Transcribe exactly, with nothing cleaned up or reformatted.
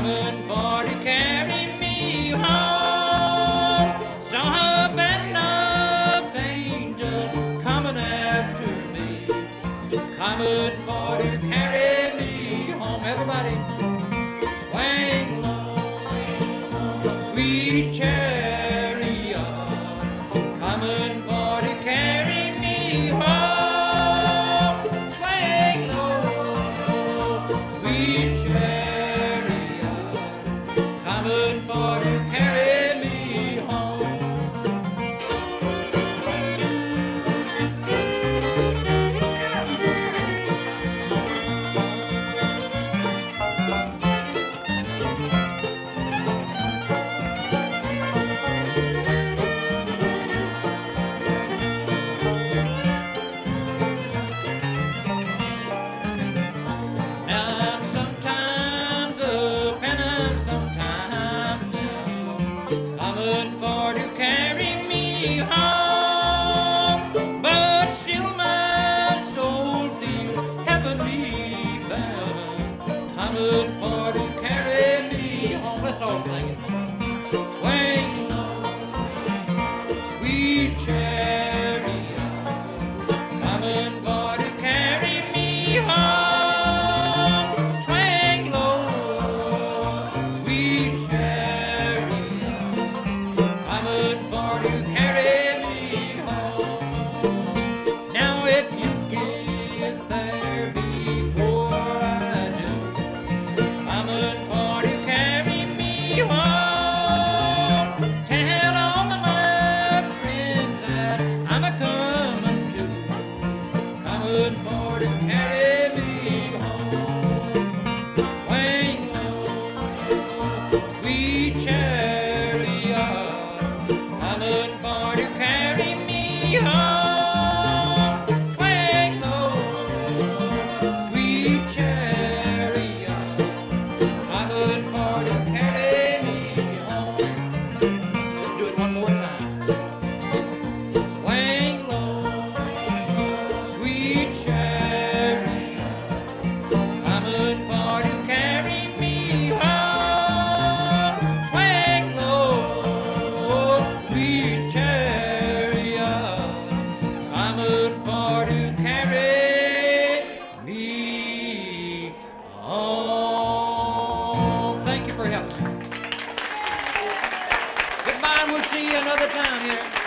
coming for to carry me home. Saw a band of angels coming after me, coming for to carry me home. Everybody, swing low, sweet chariot, coming for to carry me home. Swing low, sweet chariot, coming for to carry me home. Now sometimes up and I'm sometimes down, coming for to carry me home. But still my soul feels heavenly bound, coming for to carry me home. Let's all sing it. Swing low, sweet chariot, coming for to carry me home. Swing low, sweet chariot, coming for to carry me home. Now if you get there before I do, coming for to carry me home. Tell all of my friends that I'm a coming too, coming for to carry me home. Swing low, sweet chariot, coming for to carry me home. Swing low, sweet chariot, coming for to carry me home. Let's do it one more time. Swing low, sweet chariot, coming for to carry me home. Swing low, sweet chariot, coming for to carry me home. Thank you for helping me. Goodbye, and we'll see you another time here.